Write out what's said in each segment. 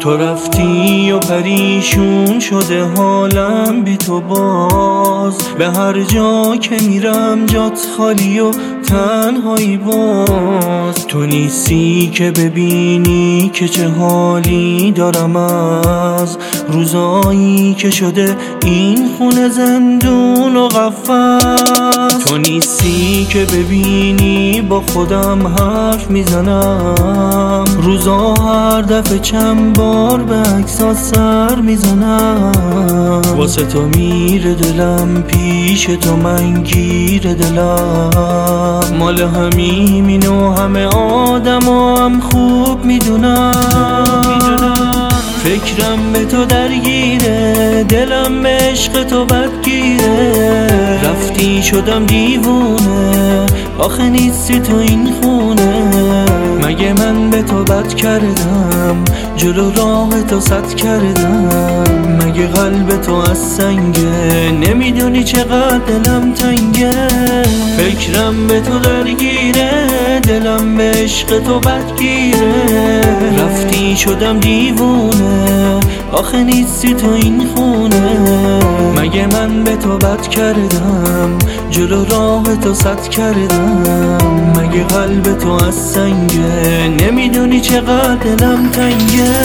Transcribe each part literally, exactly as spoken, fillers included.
تو رفتی و پریشون شده حالم بی تو باز، به هر جا که میرم جات خالی و تنهایی باز. تو نیستی که ببینی که چه حالی دارم از روزایی که شده این خونه زندون و قفس. تو نیستی که ببینی با خودم حرف میزنم، روزا هر دفعه چند بار به عکسات سر میزنم. واسه تو میره دلم، پیش تو من گیر دلم، مال همین و همه آدم و هم خوب میدونم. فکرم به تو درگیره، دلم به عشق تو بدگیره. رفتی شدم دیوونه، آخه نیستی تو این خونه. مگه من به تو بد کردم، جلو راه تو سد کردم. مگه قلب تو از سنگه، نمیدونی چقدر دلم تنگه. فکرم به تو درگیره، دلم به عشق تو بدگیره. رفتی شدم دیوونه، آخه نیستی تو این خونه. مگه من به تو بد کردم، جلو راه تو سد کردم. مگه قلب تو از سنگه، نمیدونی چقدر دلم تنگه.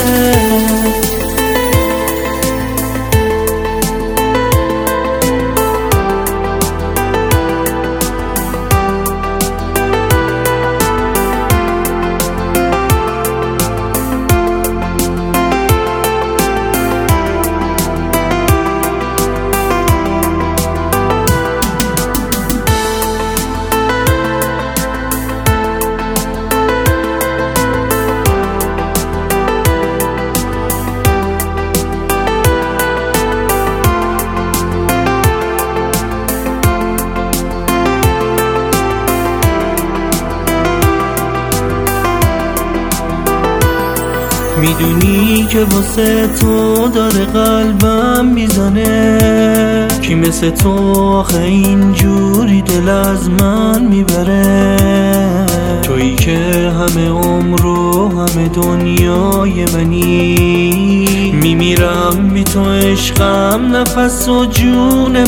میدونی که واسه تو داره قلبم میزنه، کی مثل تو آخه اینجوری دل از من میبره. تویی که همه عمر و همه دنیای منی، میمیرم بی تو عشقم، نفس و جون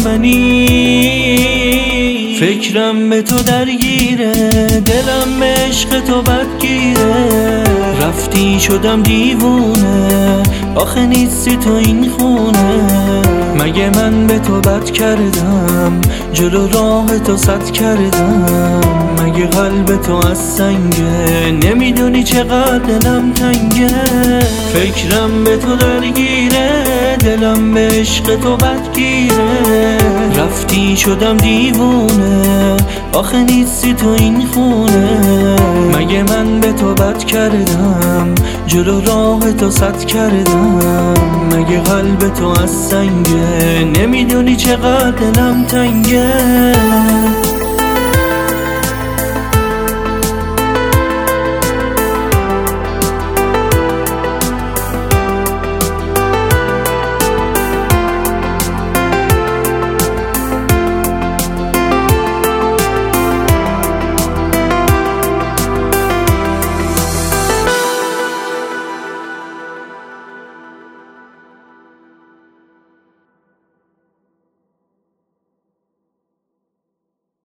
منی. فکرم به تو درگیره، دلم به عشق تو بدگیره. رفتی شدم دیوونه، آخه نیستی تو این خونه. مگه من به تو بد کردم، جلو راه تو سد کردم. مگه قلب تو از سنگه، نمیدونی چقدر دلم تنگه. فکرم به تو درگیره، دلم به عشق تو بدگیره. رفتی شدم دیوونه، آخه نیستی تو این خونه. مگه من به تو بد کردم، جلو راه تو سد کردم. مگه قلب تو از سنگه، نمیدونی چقدر دلم تنگه.